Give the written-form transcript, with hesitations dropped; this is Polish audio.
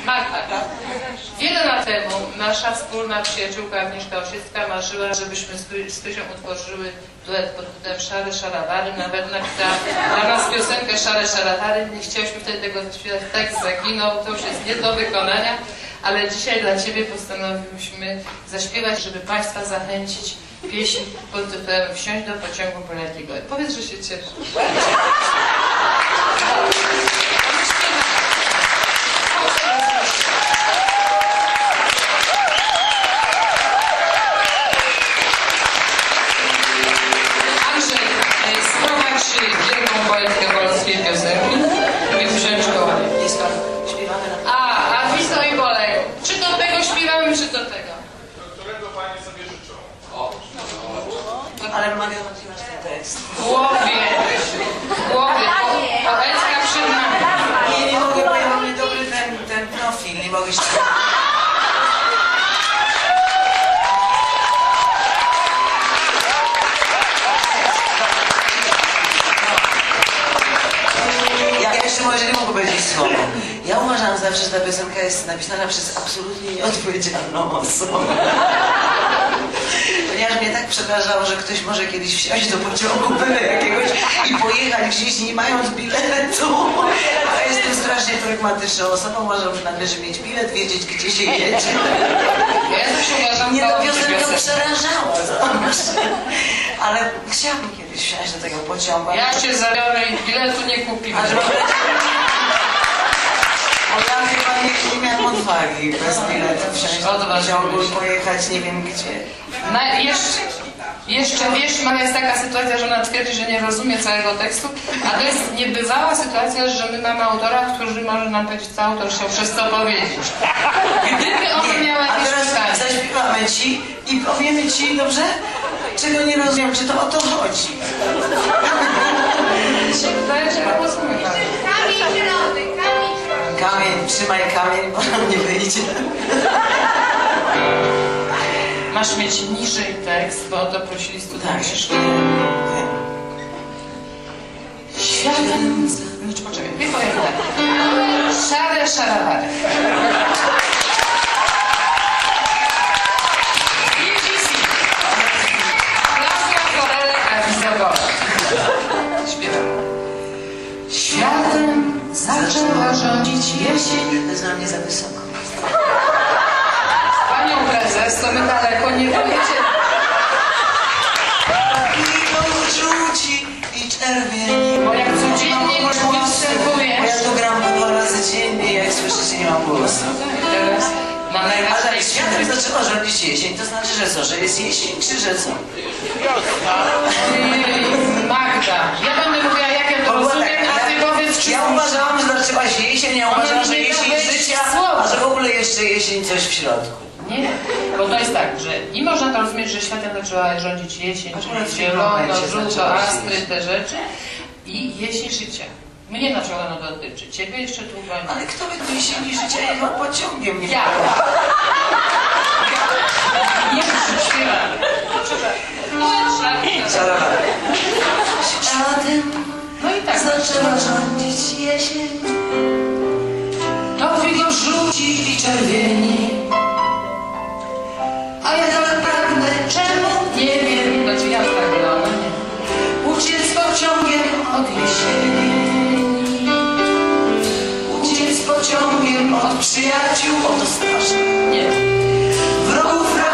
Magda. Wiele lat temu nasza wspólna przyjaciółka Agnieszka Osiecka marzyła, żebyśmy z Krysią utworzyły duet pod tytułem Szare Szarabary. Nawet napisała dla nas piosenkę Szare Szarabary. Nie chciałyśmy wtedy tego zaśpiewać, tekst zaginął, to już jest nie do wykonania, ale dzisiaj dla Ciebie postanowiłyśmy zaśpiewać, żeby Państwa zachęcić pieśń pod tytułem Wsiąść do pociągu poletniego. Powiedz, że się cieszę. Wielką poetkę polskiej piosenki i wziąć go. Śpiewamy na... A Wisto i Bolek. Czy do tego śpiewamy, czy do tego? Do którego Panie sobie życzą? Ale mogę odkrywać ten tekst. W głowie, poetka przed nami. Nie mogę, bo ja mam niedobry ten profil, nie mogę się... Może nie mogę powiedzieć słowo. Ja uważam zawsze, że ta piosenka jest napisana przez absolutnie nieodpowiedzialną osobę. Ponieważ mnie tak przerażało, że ktoś może kiedyś wsiąść do pociągu byle jakiegoś i pojechać gdzieś nie mając biletu. A jestem strasznie pragmatyczną osobą. Uważam, że należy mieć bilet, wiedzieć gdzie się jedzie. Ja też uważam, mnie ta piosenka przerażała. Ale chciałabym kiedyś wsiąść do tego pociągu. Ja cię zabiorę i biletu nie kupimy. Bo ja chyba nie miałam odwagi bez biletu wsiąść do pociągu i pojechać nie wiem gdzie. Jeszcze wiesz, Maria, jest taka sytuacja, że ona twierdzi, że nie rozumie całego tekstu, a to jest niebywała sytuacja, że my mamy autora, który może nam powiedzieć, co autor chciał przez to powiedzieć. Gdyby ona miała jakieś pytanie. A teraz zaśpiewamy Ci i powiemy Ci, dobrze? Czego nie rozumiem, czy to o to chodzi? Wydaje się, że rozumiem. Kamień zielony, kamień zielony. Kamień, trzymaj kamień, bo nam nie wyjdzie. Masz mieć niżej tekst, bo o to prosili studenci. Światem... Znaczy, poczekaj, nie powiem tak. Szare szarabary. Światem zaczęła rządzić jesień. To jest dla mnie za wysoko. Panią prezes, to my daleko nie pojedziemy. I żółci i czerwieni. Bo jak codziennie występujesz... Bo ja tu gram 2 razy dziennie, jak słyszycie, nie mam głosu. Teraz mamy A tak, światem zaczęła rządzić jesień, to znaczy, że co? Że jest jesień, czy że co? Magda, ja będę mówiła, jak ja to rozumiem, a ty powiedz, czy... Ja uważałam, że zaczęła się jesień, ja uważałam, że jesień życia, a że w ogóle jeszcze jesień coś w środku. Nie, bo to jest tak, że i można to rozumieć, że światem zaczęła rządzić jesień, czyli zielono, żółto, astry, te rzeczy i jesień życia. Mnie na przykład ono dotyczy, ciebie jeszcze długo nie. Ale kto by do jesieni życia jechał pociągiem? Nie ja. Nie śpiewamy. Światem no i tak zaczęła rządzić jesień. To wigo żółci i czerwieni. A ja tak pragnę, czemu? Nie wiem. Znaczy ja pragnę, ona nie. Uciec pociągiem od jesieni. Uciec pociągiem od przyjaciół. O, to straszne. Nie. Wrogów